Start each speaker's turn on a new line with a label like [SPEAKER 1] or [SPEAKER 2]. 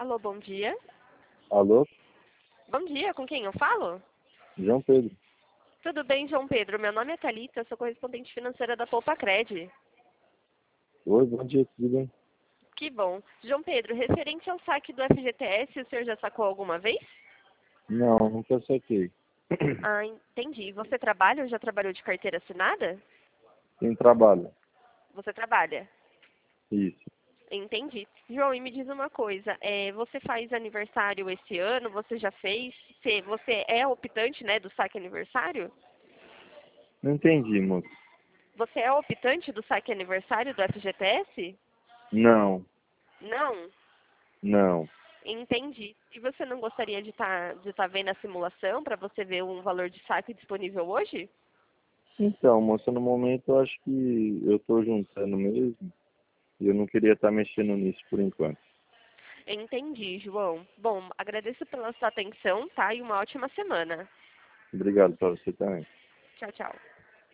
[SPEAKER 1] Alô, bom dia.
[SPEAKER 2] Alô,
[SPEAKER 1] Bom dia, com quem eu falo?
[SPEAKER 2] João Pedro.
[SPEAKER 1] Tudo bem, João Pedro? Meu nome é Thalita, sou correspondente financeira da Poupa Cred.
[SPEAKER 2] Oi, bom dia, tudo bem?
[SPEAKER 1] Que bom. João Pedro, referente ao saque do FGTS, o senhor já sacou alguma vez?
[SPEAKER 2] Não, nunca saquei.
[SPEAKER 1] Ah, entendi. Você trabalha ou já trabalhou de carteira assinada?
[SPEAKER 2] Tem trabalho.
[SPEAKER 1] Você trabalha.
[SPEAKER 2] Isso.
[SPEAKER 1] Entendi. João, e me diz uma coisa, você faz aniversário esse ano? Você já fez? Você é optante, né, do saque aniversário?
[SPEAKER 2] Não entendi, moço.
[SPEAKER 1] Você é optante do saque aniversário do FGTS?
[SPEAKER 2] Não,
[SPEAKER 1] Não?
[SPEAKER 2] não.
[SPEAKER 1] Entendi. E você não gostaria de tá vendo a simulação para você ver um valor de saque disponível hoje?
[SPEAKER 2] Então, moça, no momento eu acho que eu tô juntando mesmo e eu não queria estar mexendo nisso por enquanto.
[SPEAKER 1] Entendi, João. Bom, agradeço pela sua atenção, tá? E uma ótima semana.
[SPEAKER 2] Obrigado pra você também.
[SPEAKER 1] Tchau, tchau.